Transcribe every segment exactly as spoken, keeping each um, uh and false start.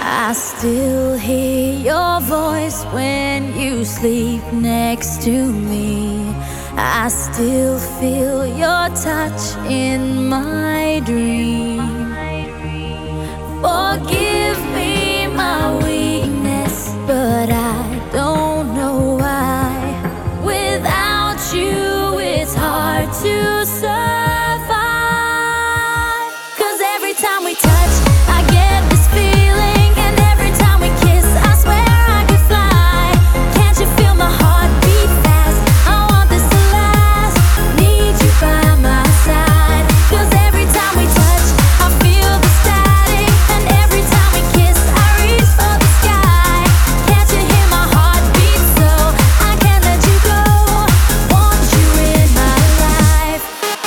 I still hear your voice when you sleep next to me. I still feel your touch in my dream. Forgive me my weakness, but I don't know why. Without you, it's hard to survive. 'Cause every time we touch, I get this feeling. And every time we kiss, I swear I could fly. Can't you feel my heart beat fast? I want this to last. Need you by my side. 'Cause every time we touch, I feel the static. And every time we kiss, I reach for the sky. Can't you hear my heart beat? So I can't let you go. Want you in my life.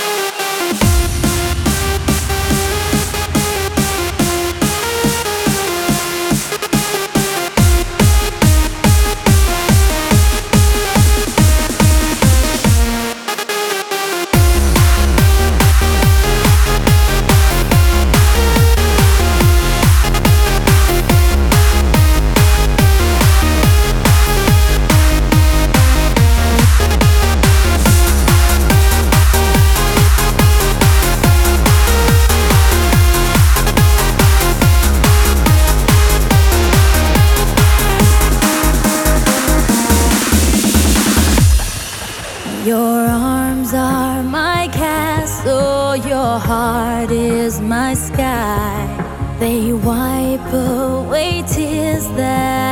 Your arms are my castle, your heart is my sky. They wipe away tears that